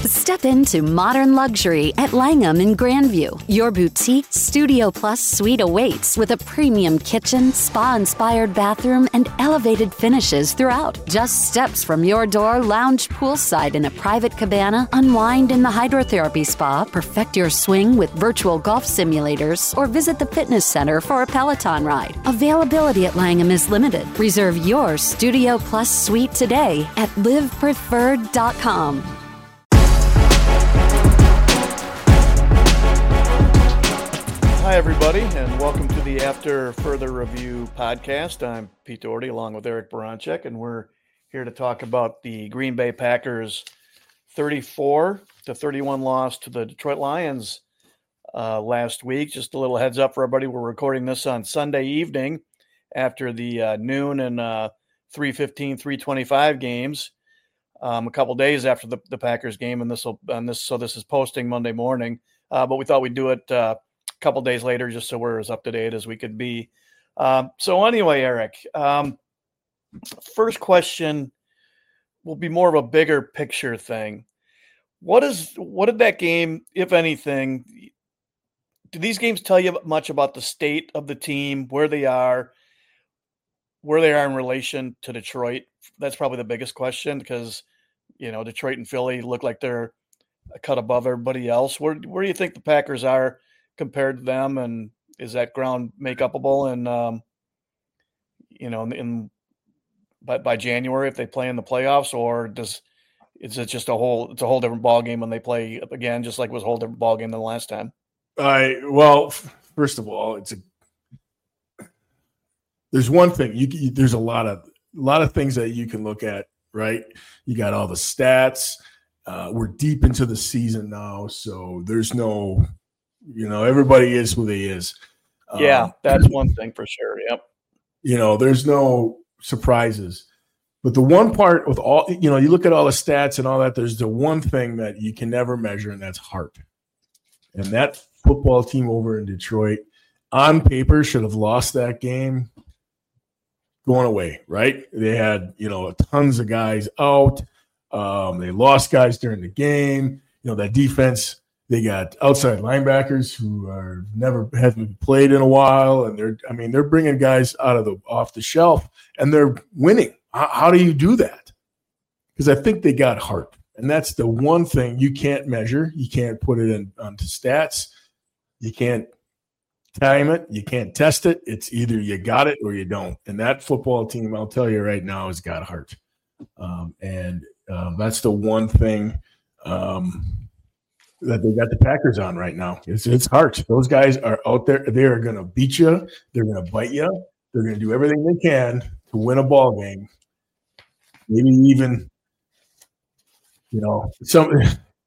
Step into modern luxury at Langham in Grandview. Your boutique Studio Plus suite awaits with a premium kitchen, spa-inspired bathroom, and elevated finishes throughout. Just steps from your door, lounge poolside in a private cabana, unwind in the hydrotherapy spa, perfect your swing with virtual golf simulators, or visit the fitness center for a Peloton ride. Availability at Langham is limited. Reserve your Studio Plus suite today at livepreferred.com. Hi, everybody, and welcome to the After Further Review podcast. I'm Pete Doherty along with Eric Baranczyk, and we're here to talk about the Green Bay Packers 34-31 loss to the Detroit Lions last week. Just a little heads up for everybody. We're recording this on Sunday evening after the noon and 3:15, 3:25 games, a couple days after the Packers game, and this is posting Monday morning. But we thought we'd do it couple days later, just so we're as up to date as we could be. So anyway, Eric, first question will be more of a bigger picture thing. What did that game, if anything, do these games tell you much about the state of the team, where they are in relation to Detroit? That's probably the biggest question, because, Detroit and Philly look like they're a cut above everybody else. Where do you think the Packers are compared to them, and is that ground make upable? And by January if they play in the playoffs, or is it just a whole different ball game when they play again, just like it was a whole different ball game than the last time? Well, first of all, there's one thing there's a lot of things that you can look at, right? You got all the stats. We're deep into the season now, so there's no. Everybody is who they is. Yeah, that's one thing for sure. Yep. There's no surprises. But the one part with all, you look at all the stats and all that, there's the one thing that you can never measure, and that's heart. And that football team over in Detroit, on paper, should have lost that game going away, right? They had, tons of guys out. They lost guys during the game. That defense, they got outside linebackers who haven't played in a while, and they're bringing guys off the shelf, and they're winning. How do you do that? Because I think they got heart, and that's the one thing you can't measure. You can't put it onto stats. You can't time it. You can't test it. It's either you got it or you don't. And that football team, I'll tell you right now, has got heart, and that's the one thing. That they got the Packers on right now. It's heart. Those guys are out there. They are going to beat you. They're going to bite you. They're going to do everything they can to win a ball game. Maybe even, a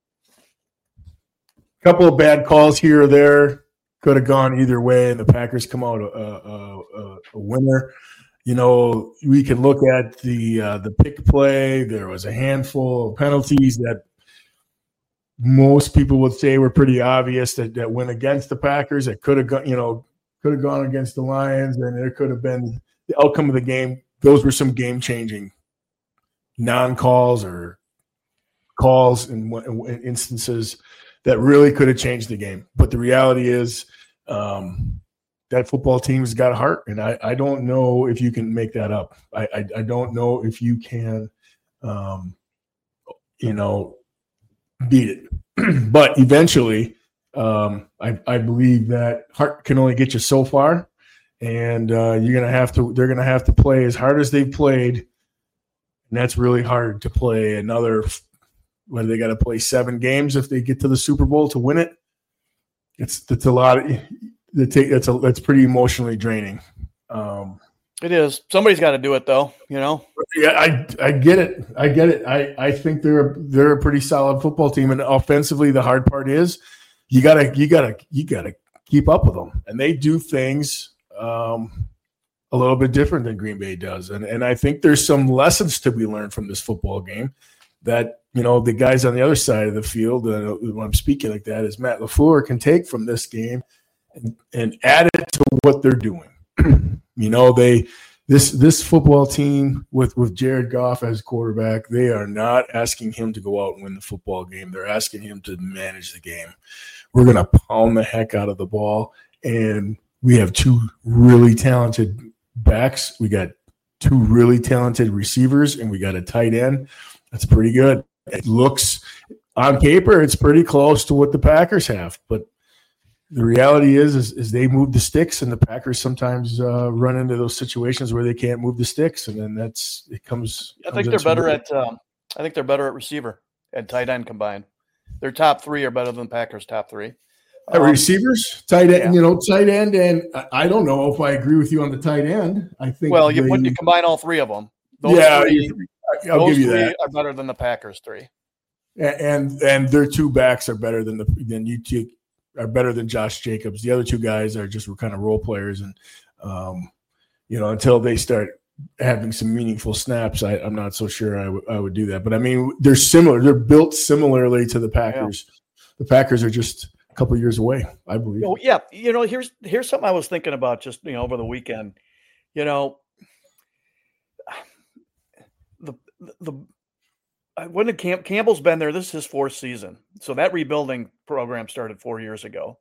couple of bad calls here or there could have gone either way, and the Packers come out a winner. We can look at the pick play. There was a handful of penalties that most people would say were pretty obvious that went against the Packers. It could have gone against the Lions, and there could have been the outcome of the game. Those were some game-changing non-calls or calls in instances that really could have changed the game. But the reality is that football team has got a heart, and I don't know if you can make that up. I don't know if you can, beat it. But eventually, I believe that heart can only get you so far, and they're gonna have to play as hard as they've played, and that's really hard to play another. Whether they got to play 7 games if they get to the Super Bowl to win it, it's a lot. That's pretty emotionally draining. It is. Somebody's got to do it, though. Yeah, I get it. I think they're a pretty solid football team, and offensively, the hard part is you gotta keep up with them, and they do things a little bit different than Green Bay does, and I think there's some lessons to be learned from this football game that the guys on the other side of the field. When I'm speaking like that, is Matt LaFleur can take from this game and add it to what they're doing. This football team with Jared Goff as quarterback, they are not asking him to go out and win the football game. They're asking him to manage the game. We're going to pound the heck out of the ball, and we have two really talented backs. We got two really talented receivers, and we got a tight end. That's pretty good. It looks on paper, it's pretty close to what the Packers have, but the reality is they move the sticks, and the Packers sometimes run into those situations where they can't move the sticks, and then I think they're better at receiver and tight end combined. Their top three are better than Packers' top three. Receivers, tight end, tight end, and I don't know if I agree with you on the tight end. I think when you combine all three of them, those I'll give you that. Are better than the Packers' three, and their two backs are better than are better than Josh Jacobs. The other two guys are just kind of role players, and until they start having some meaningful snaps, I'm not so sure I would do that. But I mean, they're similar. They're built similarly to the Packers. Yeah. The Packers are just a couple of years away, I believe. Oh, yeah. Here's something I was thinking about just over the weekend. When Campbell's been there, this is his fourth season. So that rebuilding program started 4 years ago.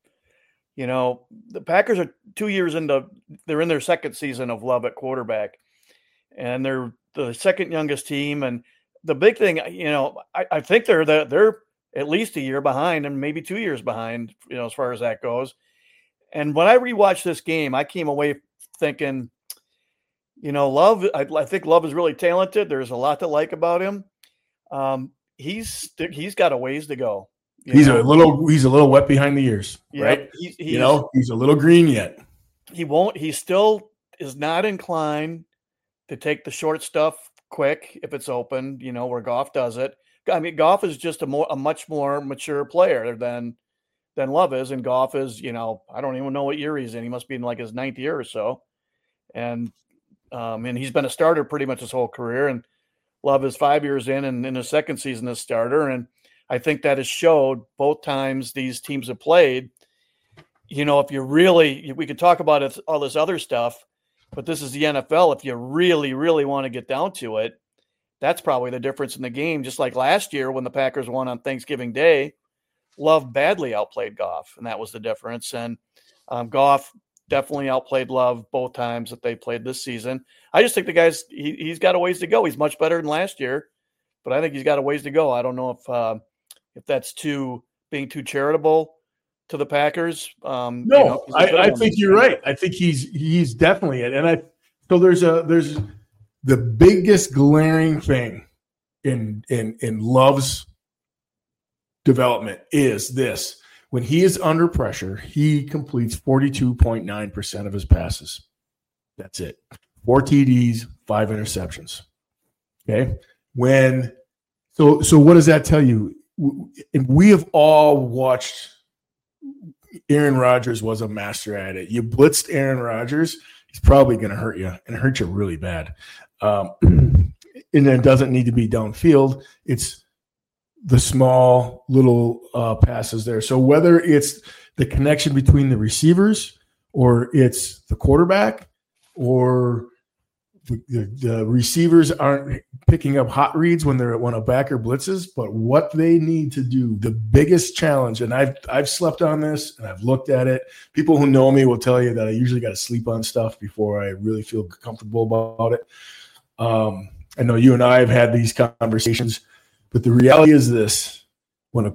The Packers are 2 years they're in their second season of Love at quarterback, and they're the second youngest team. And the big thing, I think they're at least a year behind and maybe 2 years behind, as far as that goes. And when I rewatched this game, I came away thinking, Love, I think Love is really talented. There's a lot to like about him. He's got a ways to go. He's a little wet behind the ears, right? He's a little green yet. He still is not inclined to take the short stuff quick if it's open, where Goff does it. I mean, Goff is just a much more mature player than Love is, and Goff is, I don't even know what year he's in. He must be in like his ninth year or so, and he's been a starter pretty much his whole career. And Love is 5 years in, and in his second season as starter, and I think that has showed both times these teams have played. If we could talk about it, all this other stuff, but this is the NFL. If you really, really want to get down to it, that's probably the difference in the game. Just like last year when the Packers won on Thanksgiving Day, Love badly outplayed Goff, and that was the difference. And Goff definitely outplayed Love both times that they played this season. I just think the guy's he's got a ways to go. He's much better than last year, but I think he's got a ways to go. I don't know if that's being too charitable to the Packers. No, I think you're right. I think he's definitely it. And so there's the biggest glaring thing in Love's development is this. When he is under pressure, he completes 42.9% of his passes. That's it. 4 TDs, 5 interceptions. Okay. So what does that tell you? And we have all watched. Aaron Rodgers was a master at it. You blitzed Aaron Rodgers, he's probably going to hurt you and hurt you really bad. And it doesn't need to be downfield. It's the small little passes there. So whether it's the connection between the receivers or it's the quarterback or the receivers aren't picking up hot reads when a backer blitzes, but what they need to do, the biggest challenge, and I've slept on this and I've looked at it. People who know me will tell you that I usually got to sleep on stuff before I really feel comfortable about it. I know you and I have had these conversations, but the reality is this: when a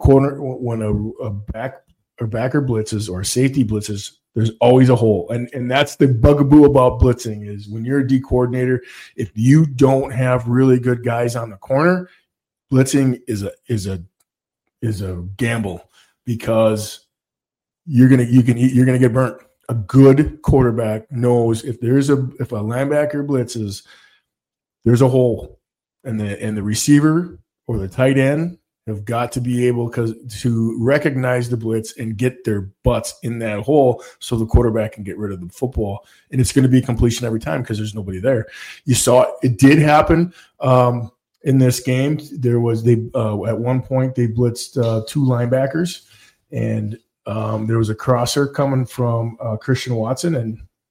backer blitzes or a safety blitzes, there's always a hole. And that's the bugaboo about blitzing is when you're a D coordinator, if you don't have really good guys on the corner, blitzing is a gamble because you're gonna get burnt. A good quarterback knows if a linebacker blitzes, there's a hole, and the receiver or the tight end have got to be able to recognize the blitz and get their butts in that hole so the quarterback can get rid of the football. And it's going to be completion every time because there's nobody there. You saw it did happen in this game. There was at one point they blitzed 2 linebackers, and there was a crosser coming from Christian Watson, and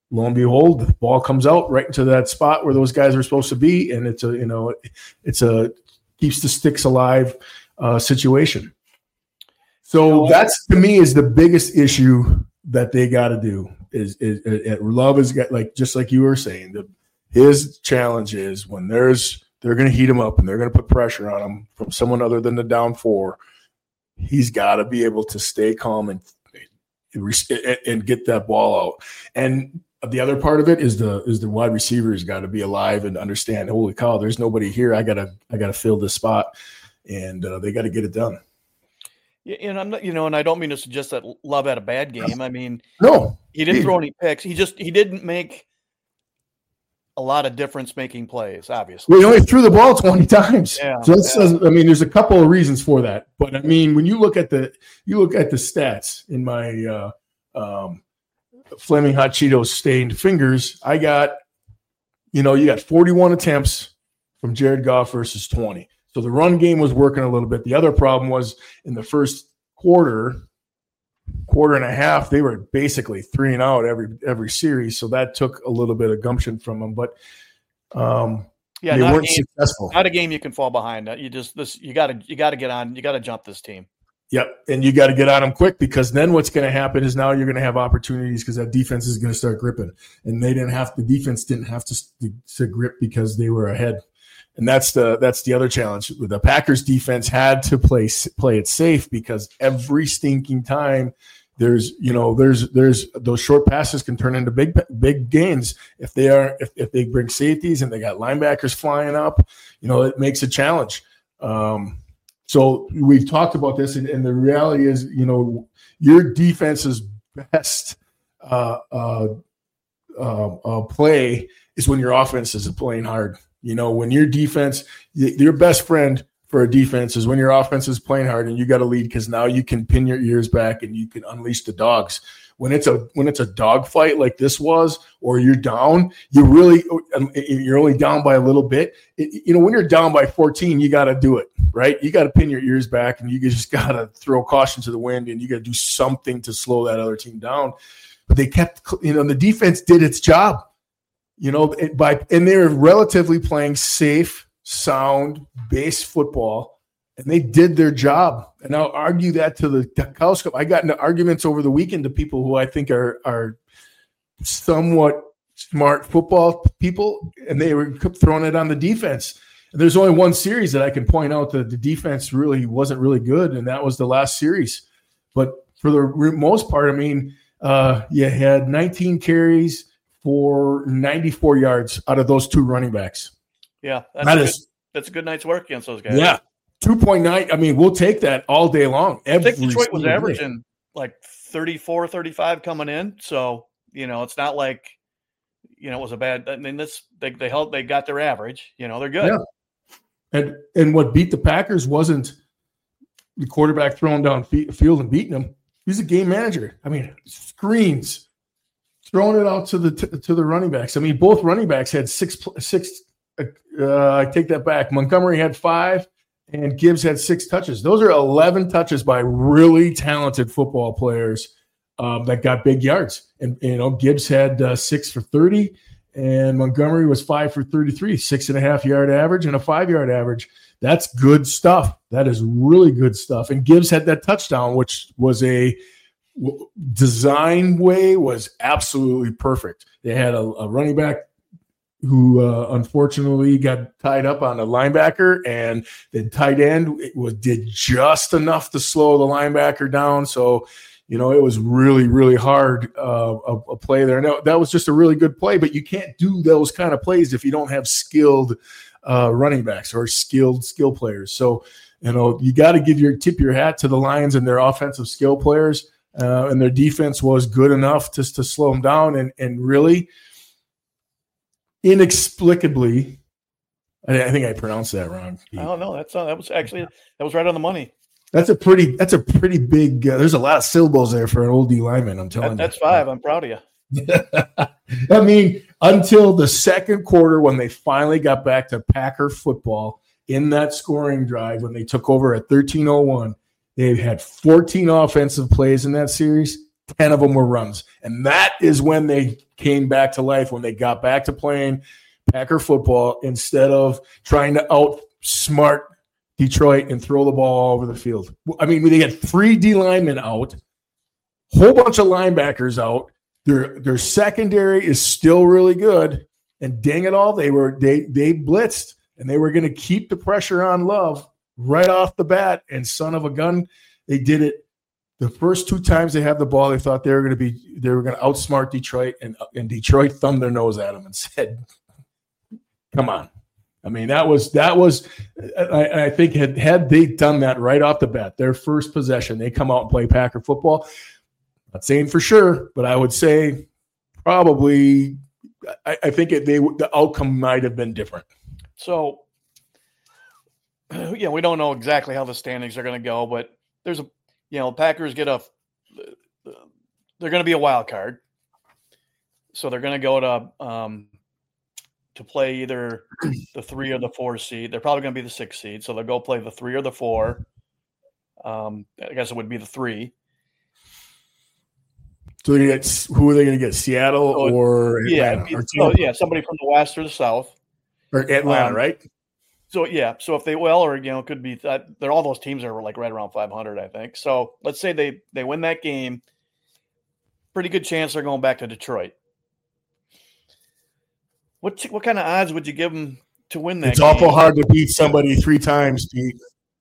lo and behold, the ball comes out right into that spot where those guys are supposed to be, and it's a keeps the sticks alive situation. So that's, to me, is the biggest issue that they got to do. Is Love is like, just like you were saying, his challenge is when they're going to heat him up and they're going to put pressure on him from someone other than the down four. He's got to be able to stay calm and get that ball out. And the other part of it is the wide receivers got to be alive and understand, holy cow, there's nobody here. I gotta fill this spot, and they got to get it done. Yeah, and I'm not, and I don't mean to suggest that Love had a bad game. I mean, no, he didn't throw any picks. He didn't make a lot of difference-making plays. Obviously, well, he only threw the ball 20 times. Yeah, so there's a couple of reasons for that. But I mean, when you look at the stats in my Flaming Hot Cheetos stained fingers, I got, you got 41 attempts from Jared Goff versus 20. So the run game was working a little bit. The other problem was in the first quarter and a half, they were basically 3-and-out every series. So that took a little bit of gumption from them, but they weren't successful. Not a game you can fall behind. You got to get on. You got to jump this team. Yep, and you got to get on them quick, because then what's going to happen is now you're going to have opportunities because that defense is going to start gripping, and the defense didn't have to grip because they were ahead. And that's the other challenge. The Packers defense had to play it safe, because every stinking time there's those short passes can turn into big gains if they bring safeties and they got linebackers flying up. It makes a challenge. So we've talked about this, and the reality is, your defense's best play is when your offense is playing hard. When your defense, your best friend for a defense is when your offense is playing hard and you got to lead, because now you can pin your ears back and you can unleash the dogs. When it's a dog fight like this was, or you're down, you're only down by a little bit. When you're down by 14, you got to do it, right? You got to pin your ears back, and you just got to throw caution to the wind, and you got to do something to slow that other team down. But they kept, the defense did its job. And they were relatively playing safe, sound, base football, and they did their job. And I'll argue that to the cows come. I got into arguments over the weekend to people who I think are somewhat smart football people, and they were throwing it on the defense. And there's only one series that I can point out that the defense really wasn't really good, and that was the last series. But for the most part, you had 19 carries for 94 yards out of those two running backs. Yeah, that's a good night's work against those guys. Yeah, 2.9. We'll take that all day long. I think Detroit was averaging like 34, 35 coming in. So, it's not like, it was a bad. They got their average. They're good. Yeah. And what beat the Packers wasn't the quarterback throwing down field and beating them. He's a game manager. Screens. Throwing it out to the running backs. Both running backs had six. I take that back. Montgomery had 5, and Gibbs had 6 touches. Those are 11 touches by really talented football players that got big yards. And Gibbs had 6 for 30, and Montgomery was 5 for 33, 6.5 yard average and a 5 yard average. That's good stuff. That is really good stuff. And Gibbs had that touchdown, which was a design way was absolutely perfect. They had a running back who unfortunately got tied up on a linebacker, and the tight end did just enough to slow the linebacker down. So, it was really, really hard a play there. Now, that was just a really good play, but you can't do those kind of plays if you don't have skilled running backs or skill players. So, you got to tip your hat to the Lions and their offensive skill players. And their defense was good enough just to slow them down, and really inexplicably, I think I pronounced that wrong. Oh no, that was right on the money. That's a pretty big. There's a lot of syllables there for an old D lineman. I'm telling you. That's 5. I'm proud of you. Until the second quarter, when they finally got back to Packer football in that scoring drive, when they took over at 13:01. They've had 14 offensive plays in that series. 10 of them were runs. And that is when they came back to life, when they got back to playing Packer football instead of trying to outsmart Detroit and throw the ball all over the field. I mean, they had 3 D linemen out, whole bunch of linebackers out. Their secondary is still really good. And dang it all, they blitzed, and they were going to keep the pressure on Love right off the bat. And son of a gun, they did it. The first 2 times they have the ball, they thought they were going to outsmart Detroit, and Detroit thumbed their nose at them and said, "Come on." I mean, that was. I think had they done that right off the bat, their first possession, they come out and play Packer football. Not saying for sure, but I would say probably. I think the outcome might have been different. So, we don't know exactly how the standings are going to go, but there's Packers they're going to be a wild card. So they're going to go to play either the 3 or the 4 seed. They're probably going to be the 6 seed. So they'll go play the 3 or the 4. I guess it would be the 3. So who are they going to get? Seattle or Atlanta? Somebody from the West or the South. Or Atlanta, right? So if they it could be they're all those teams are like right around 500, I think. So let's say they win that game, pretty good chance they're going back to Detroit. What kind of odds would you give them to win that? It's awful hard to beat somebody 3 times, Pete.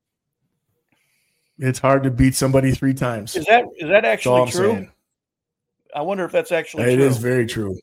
It's hard to beat somebody 3 times. Is that actually true? Saying. I wonder if that's actually true. It is very true.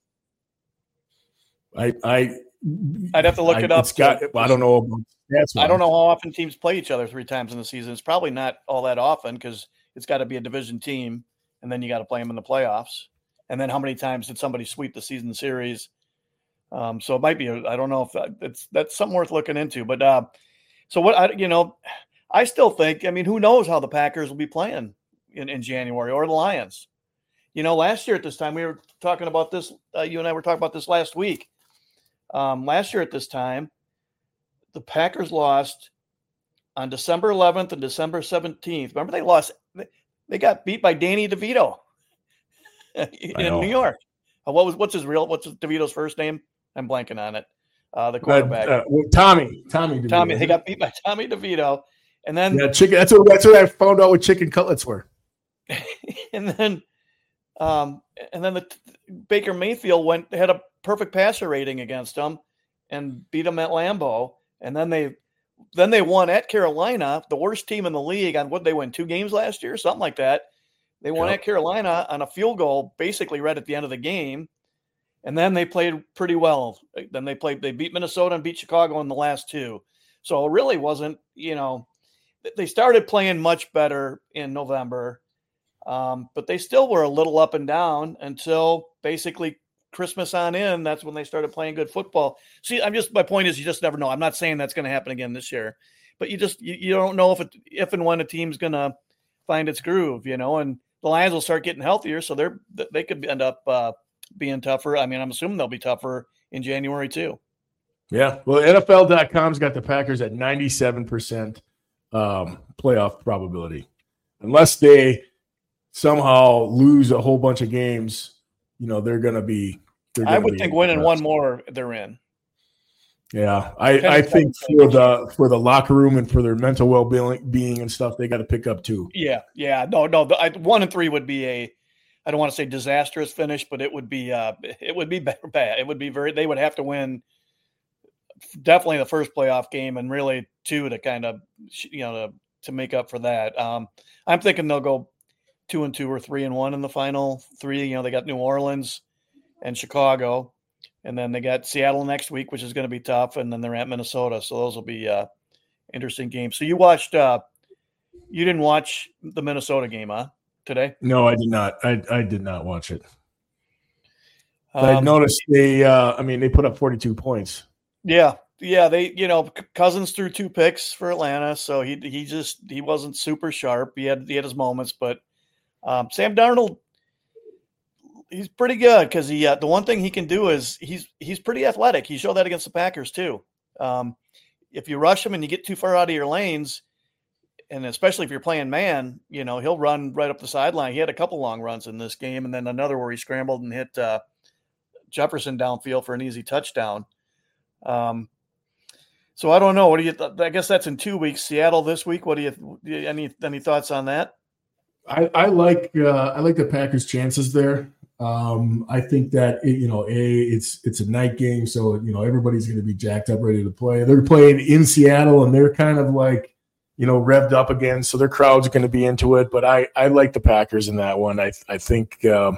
I'd have to look it up. I don't know about that's I don't know how often teams play each other 3 times in the season. It's probably not all that often because it's got to be a division team, and then you got to play them in the playoffs. And then how many times did somebody sweep the season series? So it might be. I don't know if that's something worth looking into. But so what? I still think. I mean, who knows how the Packers will be playing in January or the Lions? Last year at this time we were talking about this. You and I were talking about this last week. Last year at this time, the Packers lost on December 11th and December 17th. Remember, they lost. They got beat by Danny DeVito in New York. What's DeVito's first name? I'm blanking on it. The quarterback, Tommy. DeVito. They got beat by Tommy DeVito, and then chicken. That's what I found out what chicken cutlets were. and then the Baker Mayfield had a perfect passer rating against them and beat them at Lambeau. And then they won at Carolina, the worst team in the league, on what they won 2 games last year, something like that. They won at Carolina on a field goal, basically right at the end of the game. And then they played pretty well. Then they beat Minnesota and beat Chicago in the last 2. So it really wasn't, they started playing much better in November. But they still were a little up and down until basically Christmas on in. That's when they started playing good football. See, my point is you just never know. I'm not saying that's going to happen again this year, but you don't know if and when a team's going to find its groove, and the Lions will start getting healthier. So they could end up being tougher. I mean, I'm assuming they'll be tougher in January too. Yeah. Well, NFL.com's got the Packers at 97% playoff probability. Unless they somehow lose a whole bunch of games, they're going to be. I would think winning one more, they're in. Yeah, I think for the locker room and for their mental well-being and stuff, they got to pick up 2. Yeah. No. 1 and 3 would be I don't want to say disastrous finish, but it would be bad. It would be they would have to win definitely the first playoff game and really 2 to kind of, to make up for that. I'm thinking they'll go 2-2 or 3-1 in the final 3. They got New Orleans and Chicago, and then they got Seattle next week, which is going to be tough, and then they're at Minnesota. So those will be interesting games. So you didn't watch the Minnesota game, huh? Today? No, I did not. I did not watch it. I noticed they put up 42 points. Yeah. They, Cousins threw 2 picks for Atlanta, so he wasn't super sharp. He had his moments, but Sam Darnold, he's pretty good because the one thing he can do is he's pretty athletic. He showed that against the Packers too. If you rush him and you get too far out of your lanes, And especially if you're playing man, he'll run right up the sideline. He had a couple long runs in this game, and then another where he scrambled and hit Jefferson downfield for an easy touchdown. So I don't know. What do you? I guess that's in 2 weeks. Seattle this week. What do you? Any thoughts on that? I like the Packers' chances there. I think that it's a night game, so everybody's going to be jacked up, ready to play. They're playing in Seattle, and they're kind of like revved up again, so their crowd's going to be into it. But I like the Packers in that one. I think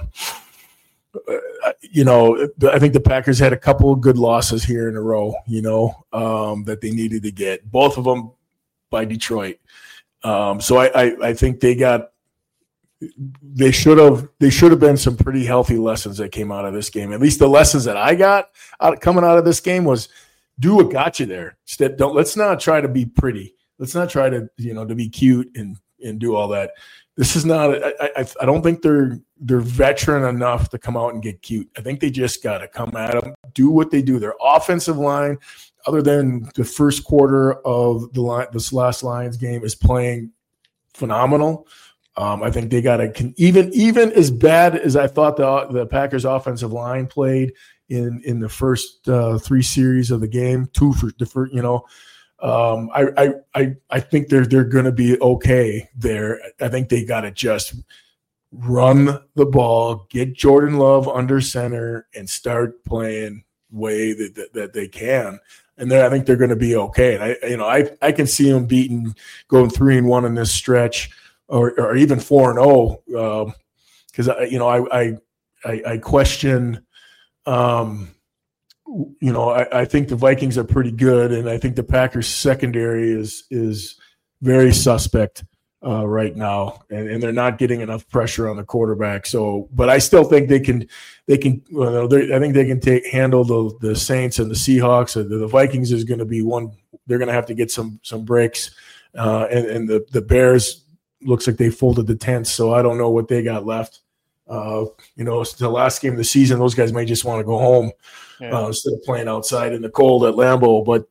I think the Packers had a couple of good losses here in a row, that they needed to get, both of them by Detroit. So I think they should have been some pretty healthy lessons that came out of this game. At least the lessons that I got coming out of this game was do what got you there. Let's not try to be pretty. Let's not try to, to be cute and do all that. This is not. I don't think they're veteran enough to come out and get cute. I think they just got to come at them, do what they do. Their offensive line, other than the first quarter of this last Lions game, is playing phenomenal. I think they got to even as bad as I thought the Packers offensive line played in the first 3 series of the game, 2 for the first, I think they're going to be okay there. I think they got to just run the ball, get Jordan Love under center, and start playing the way that they can. And then I think they're going to be okay. And I can see them going 3-1 in this stretch, or even 4-0, because I question. I think the Vikings are pretty good, and I think the Packers secondary is very suspect right now, and they're not getting enough pressure on the quarterback. So, but I still think they can. I think they can handle the Saints and the Seahawks. The Vikings is going to be one. They're going to have to get some breaks, and the Bears looks like they folded the tents. So I don't know what they got left. It's the last game of the season. Those guys may just want to go home instead of playing outside in the cold at Lambeau. But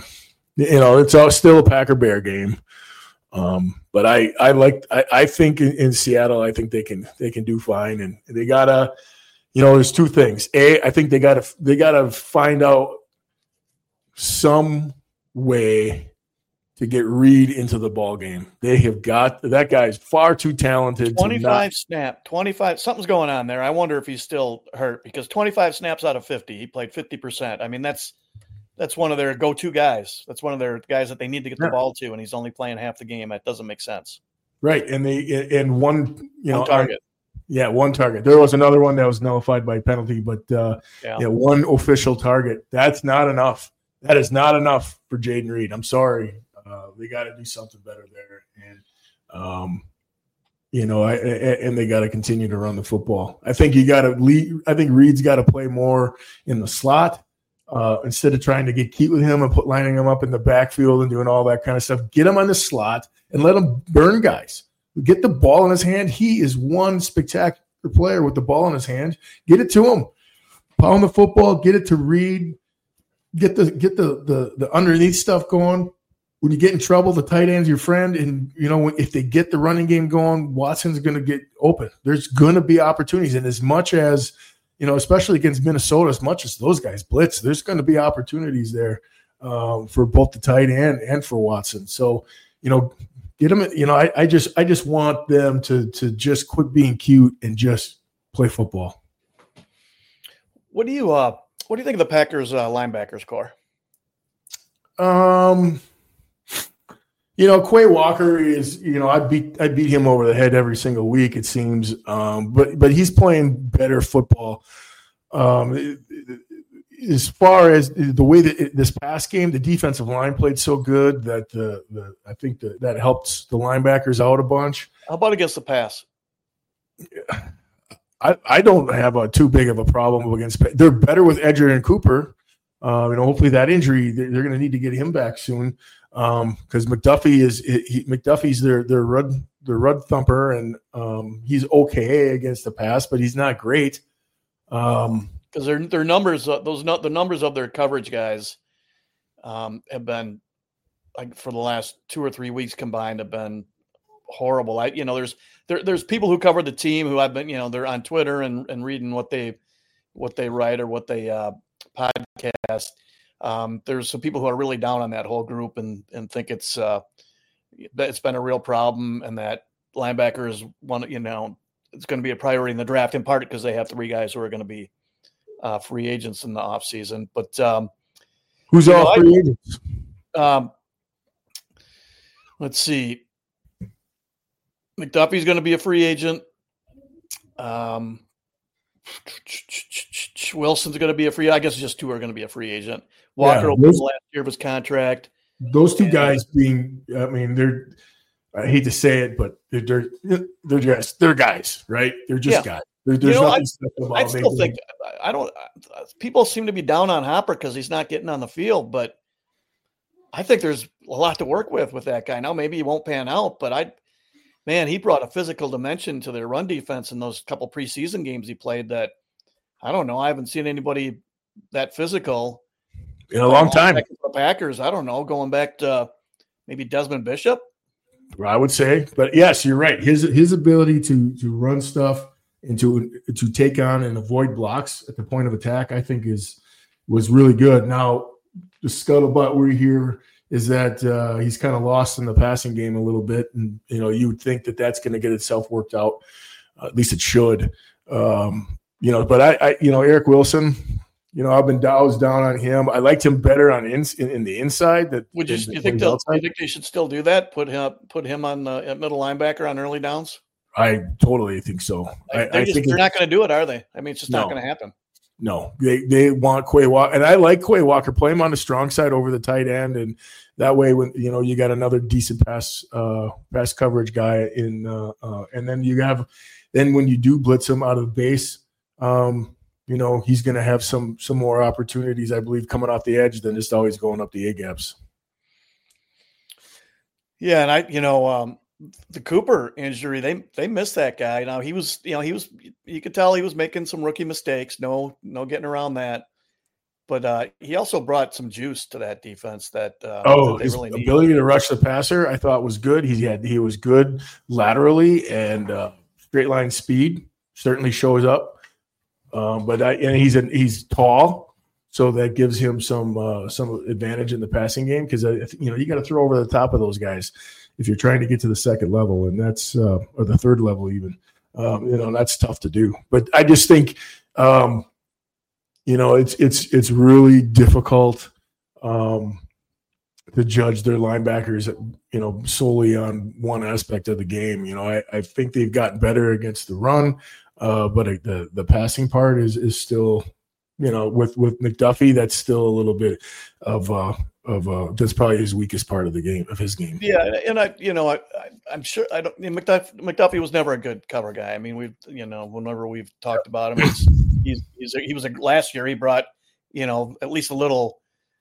it's still a Packer Bear game. But I think in Seattle, I think they can do fine, and they gotta. There's 2 things. I think they gotta find out some way to get Reed into the ball game. They have got that guy's far too talented. 25 something's going on there. I wonder if he's still hurt, because 25 snaps out of 50, he played 50%. I mean, that's one of their go-to guys. That's one of their guys that they need to get the ball to, and he's only playing half the game. That doesn't make sense. Right. And one target. One target. There was another one that was nullified by penalty, but one official target. That's not enough. That is not enough for Jayden Reed. I'm sorry. They got to do something better there, and and they got to continue to run the football. I think I think Reed's got to play more in the slot instead of trying to get cute with him and lining him up in the backfield and doing all that kind of stuff. Get him on the slot and let him burn guys. Get the ball in his hand. He is one spectacular player with the ball in his hand. Get it to him. Pound the football. Get it to Reed. Get the underneath stuff going. When you get in trouble, the tight end's your friend. And, if they get the running game going, Watson's going to get open. There's going to be opportunities. And as much as, especially against Minnesota, as much as those guys blitz, there's going to be opportunities there for both the tight end and for Watson. So, get them, I just want them to just quit being cute and just play football. What do you think of the Packers linebackers core? Quay Walker is, I beat him over the head every single week, it seems. But he's playing better football. As far as the way that this past game, the defensive line played so good that I think that helped the linebackers out a bunch. How about against the pass? I don't have too big of a problem against. They're better with Edger and Cooper. Hopefully that injury, they're going to need to get him back soon. Because McDuffie's their rud thumper, and he's okay against the pass, but he's not great. Because their numbers, the numbers of their coverage guys, have been like for the last 2 or 3 weeks combined have been horrible. There's people who cover the team who I've been, they're on Twitter and reading what they write or what they podcast. There's some people who are really down on that whole group and think it's been a real problem, and that linebacker is one, it's going to be a priority in the draft, in part because they have 3 guys who are going to be free agents in the offseason. But who's all free agents? Let's see. McDuffie's going to be a free agent. Wilson's going to be a free. I guess just 2 are going to be a free agent. Walker will be the last year of his contract. Those 2 guys being, they're. I hate to say it, but they're guys, right? They're just guys. There's nothing special about. I still think I don't. People seem to be down on Hopper because he's not getting on the field, but I think there's a lot to work with that guy. Now maybe he won't pan out, but he brought a physical dimension to their run defense in those couple preseason games he played that I don't know. I haven't seen anybody that physical in a long time. The Packers, I don't know, going back to maybe Desmond Bishop. I would say, but yes, you're right. His ability to run stuff and to take on and avoid blocks at the point of attack, I think was really good. Now, the scuttlebutt we hear is that he's kind of lost in the passing game a little bit, and you would think that that's going to get itself worked out. At least it should. But I Eric Wilson. I was down on him. I liked him better in the inside. You think they should still do that? Put him on at middle linebacker on early downs? I totally think so. I think they're not going to do it, are they? I mean, it's just not going to happen. No, they want Quay Walker, and I like Quay Walker. Play him on the strong side over the tight end, and that way, when you got another decent pass coverage guy in, and then when you do blitz him out of base. He's going to have some more opportunities, I believe, coming off the edge than just always going up the A gaps. Yeah, and the Cooper injury, they missed that guy. Now you could tell he was making some rookie mistakes. No getting around that. But he also brought some juice to that defense that his really ability to rush the passer, I thought was good. He was good laterally, and straight line speed certainly shows up. But he's tall, so that gives him some advantage in the passing game because you got to throw over the top of those guys if you're trying to get to the second level, and that's or the third level even. That's tough to do. But I just think it's really difficult to judge their linebackers solely on one aspect of the game. I think they've gotten better against the run. But the passing part is still, with McDuffie, that's still a little bit of that's probably his weakest part of his game. Yeah, and I'm sure McDuffie was never a good cover guy. I mean, whenever we've talked about him, last year he brought at least a little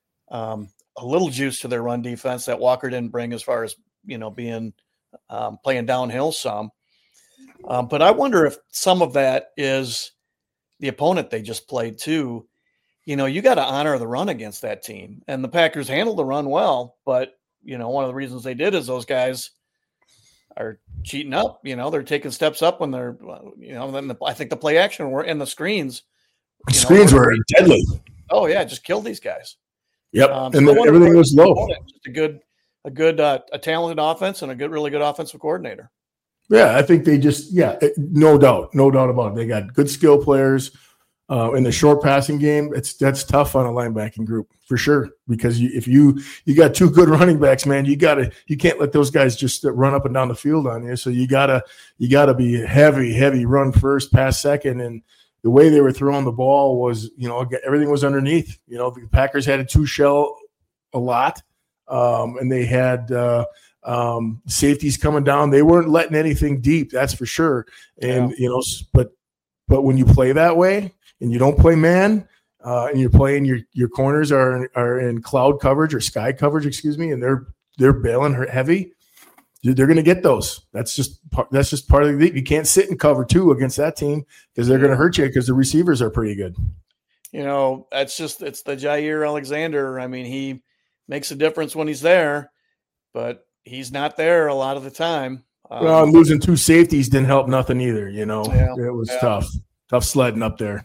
juice to their run defense that Walker didn't bring as far as being playing downhill some. But I wonder if some of that is the opponent they just played too. You got to honor the run against that team. And the Packers handled the run well, but, one of the reasons they did is those guys are cheating up. They're taking steps up when they're, I think the play action were in the screens. Screens were deadly. Oh, yeah, just killed these guys. Yep, and then everything was low. Just a talented offense and a really good offensive coordinator. Yeah, I think they no doubt about it. They got good skill players in the short passing game. That's tough on a linebacking group for sure because if you got 2 good running backs, man, you can't let those guys just run up and down the field on you. So you gotta be heavy run first, pass second, and the way they were throwing the ball was everything was underneath. The Packers had a 2 shell a lot, and they had. Safeties coming down, they weren't letting anything deep, that's for sure. And but when you play that way and you don't play man, and you're playing your corners are in cloud coverage or sky coverage, and they're bailing heavy, they're going to get those. That's just part of the league. You can't sit and cover 2 against that team because they're going to hurt you because the receivers are pretty good. It's the Jair Alexander. I mean, he makes a difference when he's there. but he's not there a lot of the time. Well, and losing 2 safeties didn't help nothing either. You know, it was tough sledding up there.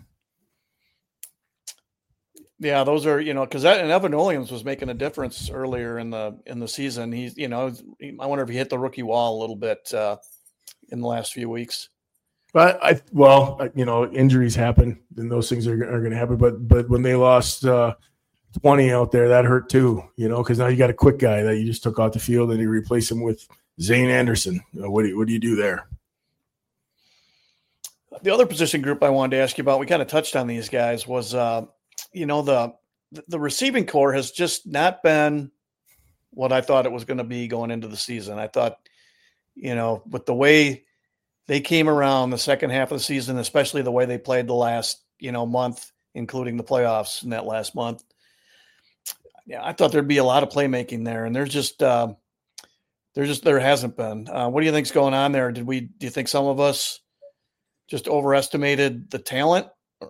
Yeah, those are, because Evan Williams was making a difference earlier in the season. He's, I wonder if he hit the rookie wall a little bit in the last few weeks. But injuries happen, and those things are going to happen. But when they lost 20 out there, that hurt too. Because now you got a quick guy that you just took off the field, and you replace him with Zane Anderson. What do you do there? The other position group I wanted to ask you about, we kind of touched on these guys, was the receiving core has just not been what I thought it was going to be going into the season. I thought, with the way they came around the second half of the season, especially the way they played the last, month, including the playoffs in that last month. Yeah, I thought there'd be a lot of playmaking there, and there hasn't been. What do you think's going on there? Do you think some of us just overestimated the talent?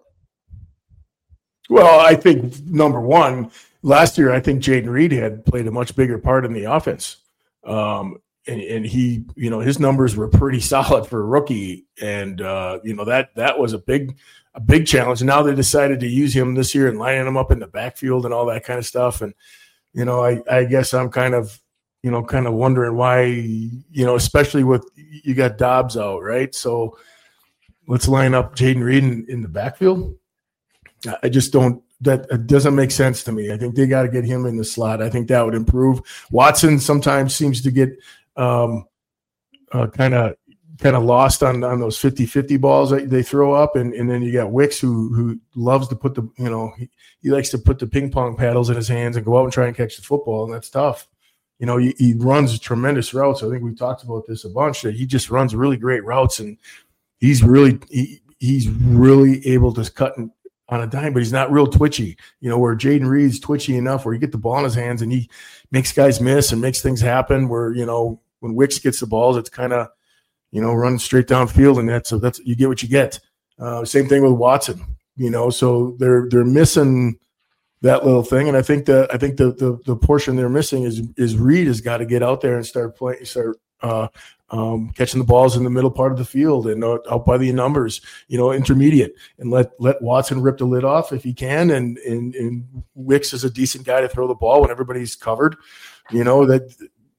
Well, I think number one, last year, I think Jayden Reed had played a much bigger part in the offense. And he, his numbers were pretty solid for a rookie. And, that was a big challenge. And now they decided to use him this year and lining him up in the backfield and all that kind of stuff. And, I guess I'm kind of wondering why, especially with you got Dobbs out, right? So let's line up Jayden Reed in the backfield. I just don't. That doesn't make sense to me. I think they got to get him in the slot. I think that would improve. Watson sometimes seems to get kind of lost on those 50-50 balls that they throw up, and then you got Wicks who loves to put he likes to put the ping pong paddles in his hands and go out and try and catch the football, and that's tough. He runs tremendous routes. I think we talked about this a bunch, that he just runs really great routes, and he's really able to cut on a dime, but he's not real twitchy, where Jayden Reed's twitchy enough where you get the ball in his hands and he makes guys miss and makes things happen where, when Wicks gets the balls, it's kind of, running straight downfield, and that's you get what you get. Same thing with Watson, so they're missing that little thing. And I think the portion they're missing is Reed has got to get out there and start catching the balls in the middle part of the field and out by the numbers, intermediate, and let Watson rip the lid off if he can. And Wicks is a decent guy to throw the ball when everybody's covered. That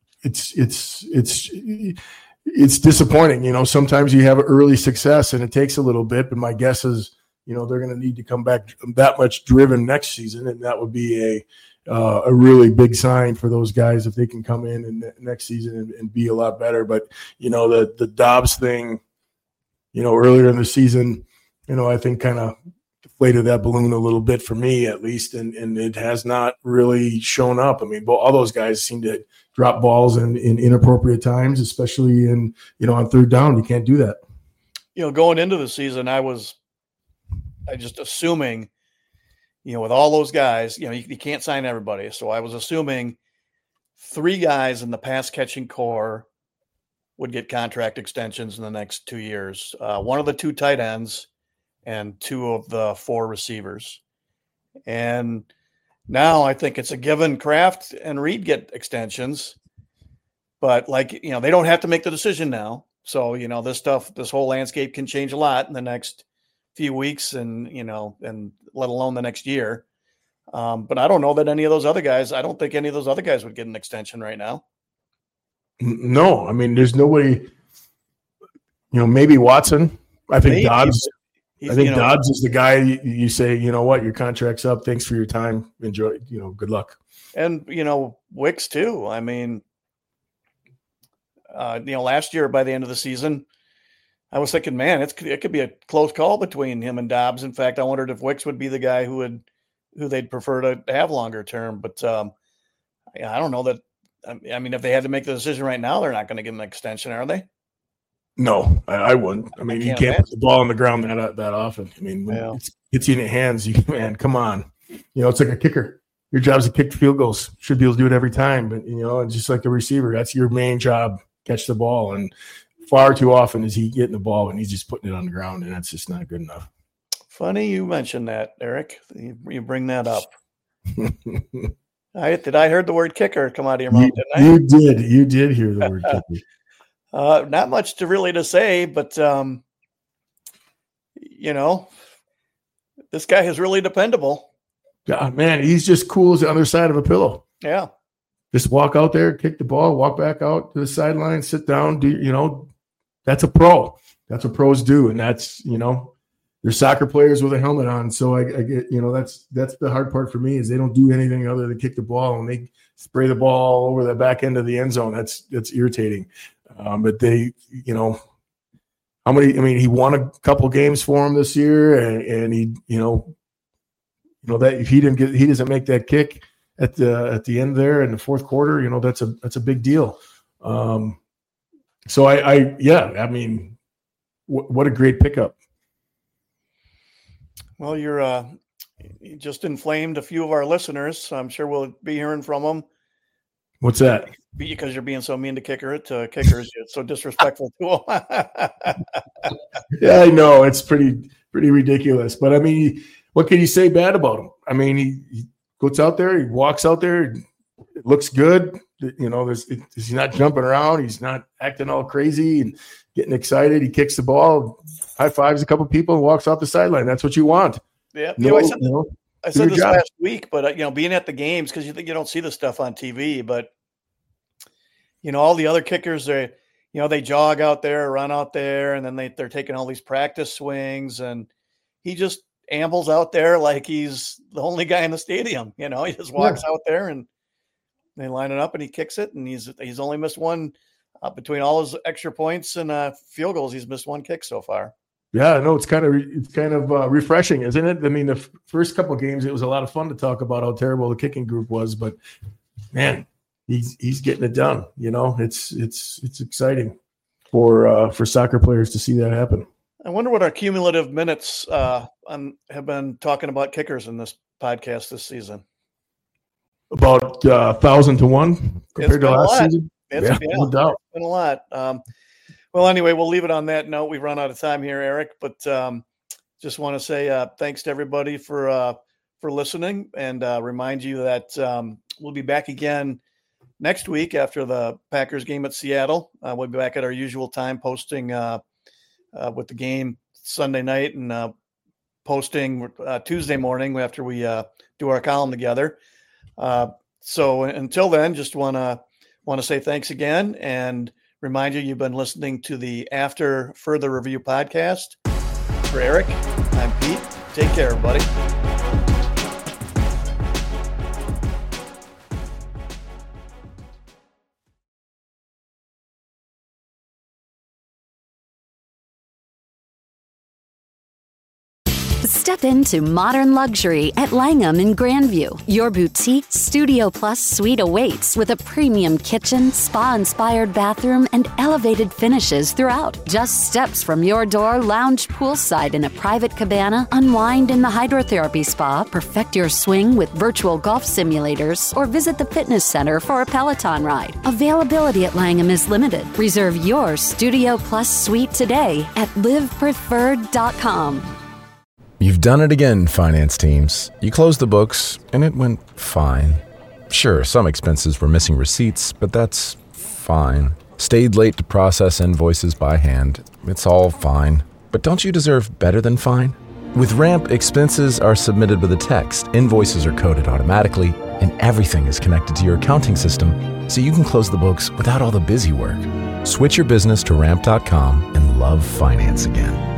it's disappointing. Sometimes you have early success and it takes a little bit, but my guess is, they're going to need to come back that much driven next season, and that would be a really big sign for those guys if they can come in and next season and be a lot better. But the Dobbs thing, earlier in the season, I think kind of deflated that balloon a little bit for me at least, and it has not really shown up. I mean, all those guys seem to drop balls in inappropriate times, especially on third down. You can't do that. Going into the season, I just assuming, with all those guys, you can't sign everybody. So I was assuming 3 guys in the pass catching core would get contract extensions in the next 2 years. One of the 2 tight ends and 2 of the 4 receivers. And now I think it's a given Kraft and Reed get extensions, but they don't have to make the decision now. So, this whole landscape can change a lot in the next few weeks and let alone the next year. But I don't know that any of those other guys, I don't think any of those other guys would get an extension right now. No, I mean, there's nobody, maybe Watson. I think Dobbs. I think Dobbs is the guy you say, your contract's up. Thanks for your time. Enjoy, good luck. And, Wicks too. I mean, last year by the end of the season, I was thinking, man, it could be a close call between him and Dobbs. In fact, I wondered if Wicks would be the guy who they'd prefer to have longer term. But I don't know that. I mean, if they had to make the decision right now, they're not going to give him an extension, are they? No, I wouldn't. I mean, you can't put the ball on the ground that often. I mean, when it hits you in your hands, man, come on. It's like a kicker. Your job is to kick the field goals. Should be able to do it every time. But, and just like the receiver, that's your main job, catch the ball. And far too often is he getting the ball and he's just putting it on the ground, and that's just not good enough. Funny you mentioned that, Eric. You bring that up. I heard the word kicker come out of your mouth, didn't I? You did hear the word kicker. Not much to say, but this guy is really dependable. God, man, he's just cool as the other side of a pillow. Yeah. Just walk out there, kick the ball, walk back out to the sideline, sit down. That's a pro. That's what pros do. And that's, they're soccer players with a helmet on. So I get, that's the hard part for me is they don't do anything other than kick the ball and they spray the ball over the back end of the end zone. That's irritating. But they, he won a couple games for him this year and he, that if he doesn't make that kick at the end there in the fourth quarter, that's a big deal. So what a great pickup. Well, you just inflamed a few of our listeners. So I'm sure we'll be hearing from them. What's that? Because you're being so mean to kickers, you're so disrespectful to them. Yeah, I know it's pretty ridiculous. But what can you say bad about him? He goes out there, he walks out there, it looks good. He's not jumping around, he's not acting all crazy and getting excited. He kicks the ball, high fives a couple people, and walks off the sideline. That's what you want. Yeah, I said this last week, but being at the games because you think you don't see this stuff on TV, but all the other kickers they jog out there, run out there, and then they're taking all these practice swings, and he just ambles out there like he's the only guy in the stadium. He just walks out there and they line it up and he kicks it, and he's only missed one between all his extra points and field goals. He's missed one kick so far. Yeah, no, it's kind of refreshing, isn't it? The first couple of games, it was a lot of fun to talk about how terrible the kicking group was, but man, he's getting it done. It's exciting for soccer players to see that happen. I wonder what our cumulative minutes have been talking about kickers in this podcast this season. About 1,000 to 1 compared to last season. No doubt. It's been a lot. Well, anyway, we'll leave it on that note. We've run out of time here, Eric, but just want to say thanks to everybody for listening and remind you that we'll be back again next week after the Packers game at Seattle. We'll be back at our usual time posting with the game Sunday night and posting Tuesday morning after we do our column together. So until then, just want to say thanks again and remind you've been listening to the After Further Review podcast. For Eric, I'm Pete. Take care, everybody. Step into modern luxury at Langham in Grandview. Your boutique Studio Plus suite awaits with a premium kitchen, spa-inspired bathroom, and elevated finishes throughout. Just steps from your door, lounge poolside in a private cabana, unwind in the hydrotherapy spa, perfect your swing with virtual golf simulators, or visit the fitness center for a Peloton ride. Availability at Langham is limited. Reserve your Studio Plus suite today at livepreferred.com. You've done it again, finance teams. You closed the books, and it went fine. Sure, some expenses were missing receipts, but that's fine. Stayed late to process invoices by hand. It's all fine. But don't you deserve better than fine? With Ramp, expenses are submitted with a text, invoices are coded automatically, and everything is connected to your accounting system, so you can close the books without all the busy work. Switch your business to Ramp.com and love finance again.